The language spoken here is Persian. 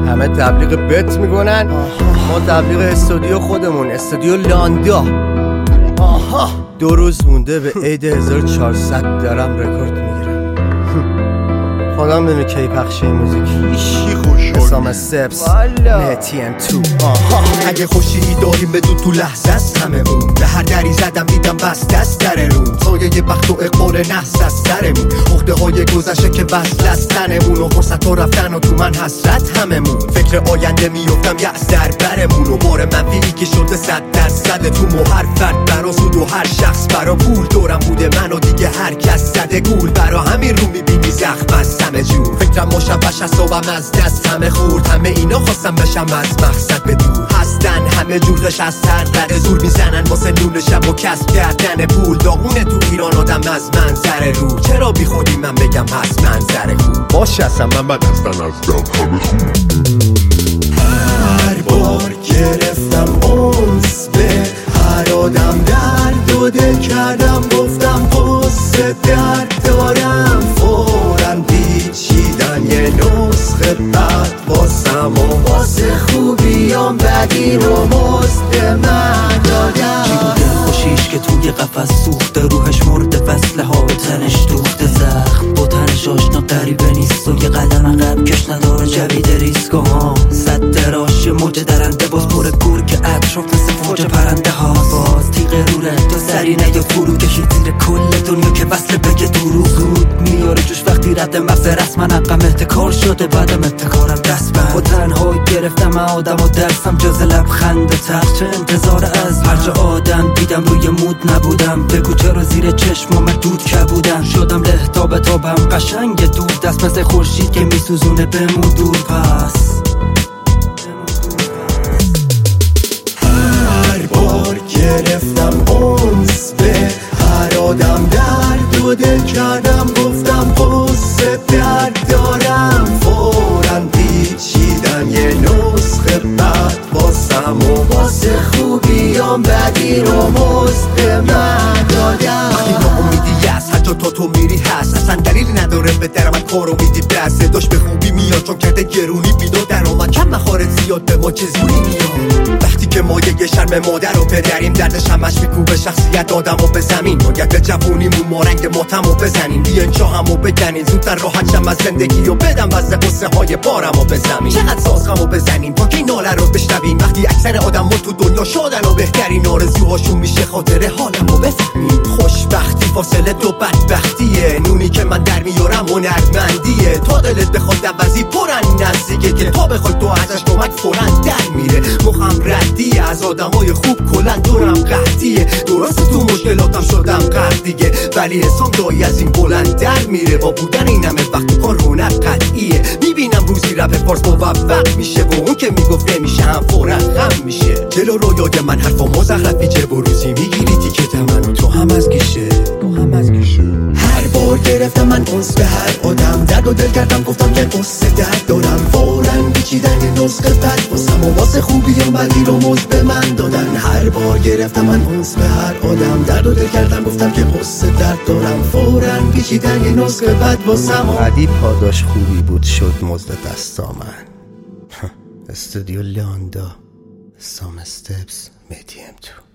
همه تبلیغ بت میکنن، ما تبلیغ استودیو خودمون، استودیو لاندا. 2 روز مونده به عید 1400 دارم رکورد میگیرم. خدا میدونه کی پخش این موزیک. ایشی خوشحال حسام استپس MTM2. اگه خوشی داریم بدون تو لحظه است همه اون. به هر دری زدم دیدم بس دست در رون. سایه بخت و اقبال نحس از سرمون. عقده های گذشته که وصل از تنمون و فرصت ها رفتن و تو من حسرت هممون. فکر آینده میفتم یأس در برمون و بار منفی که شده 100% تو مو. هر فرد برا سود و هر شخص برا پول. دورم بوده من و دیگه هر کس زده گول. برا همین رو میبینی زخم از همه جور. فکرم مشوش از صبحم از دست همه خورد. همه اینا خواستم بشم از مقصد به دور. هستن همه جور غش از سر رد زور میزنن واسه نون شب و کسب کردن پول. داغونه تو ایران آدم از منظر رو. چرا بی خودی من بگم هست منظر خوب. باشه اصلا من بد هستن از دم همه خوب. هر بار گرفتم اونس به هر آدم درد و دل کردم. گفتم قصه درد دارم. فوراً پیچیدن یه نسخه بد واسم و واسه خوبیام بدی رو مزد من دادم. چی بوده خوشیش که توی قفس سوخته. روحش مرده وصله ها به تنش دوخته. زخم با تنش آشنا غریبه نیست و یه قدم عقب کش نداره جوید ریسک ها. صد دراش موج درنده باز پر کور که اطراف مثل فوج پرنده ها. باز تیغ روره تو سری نیا فرو کشید زیر کل دنیا که وصله بگه دروغ. زود میاره جوش وقتی رد مغز رسما عقم احتکار شده بعدم ابتکارم دست بند. با تنهایی گرفتم آدم و درسم جز لبخند تخت. چه انتظار از هر جا آدم دیدم روی مود نبودم. بگو چرا زیر چشمام دود کبودم. شدم لهتاب تابم قشنگ دور دست مثل خورشید که میسوزونه بمون دور پس. هر بار گرفتم اونس به هر آدم درد و دل کردم. گفتم قصه درد دارم. فوراً پیچیدن یه نسخه بد واسم و واسه خوبیام بدی رو مزد من دادم. وقتی ناامیدی هست هر جا تو میری هست. اصلا دلیلی نداره به در من کار امیدی بس. داشت به خوبی میاد چون کرده گرونی بیدو در آمد. کم مخارج زیاد به ما چه زوری میاد. وقتی که ما یه شرم مادر و پدریم دردش همش میکوبه شخصیت آدم و به زمین. باید به جوونیمون ما رنگ ماتم و بزنیم. بیاین چاهم و بگنین زودتر راحت شم از زندگی و بدم وزه قصه های بارم و به زمین. چقدر سازغم و بزنیم تا که ناله رو بشنویم. وقتی اکثر آدم ها تو دنیا شدن و بهترین آرزوهاشون میشه خاطر حالم و بفهمیم. خوشبختی فاصله دو بدبختیه. نونی که من در میارم هنرمندیه. تا دلت بخواد دوزی پرن نزدیکه که تا بخواد تو ازش کمک فورن در میره. مخم ردیه از آدمای خوب کلن دورم قحطیه. درست تو مشکلاتم شدم غرق دیگه ولی حسام دایی از این بلند در میره. با بودن این همه وقت تو کار رونق قطعیه. میبینم روزی رپ فارس موفق میشه و اون که میگفت نمیشه هم فورا خم میشه. جلو رویای من حرفا مزخرفی چه بروزی میگیری تیکت منو تو هم از گیشه. هر بار گرفتم من اونس به هر آدم درد و دل کردم. گفتم که قصه درد دارم. فوراً پیچیدن یه نسخه بد واسم و واسه خوبیام بدی رو مزد به من دادن. هر بار گرفتم من اونس به هر آدم درد و دل کردم. گفتم که قصه درد دارم. فوراً پیچیدن یه نسخه بد واسم و عدی پاداش خوبی بود شد مزد دستامن. استودیو لاندا حسام استپس MTM2.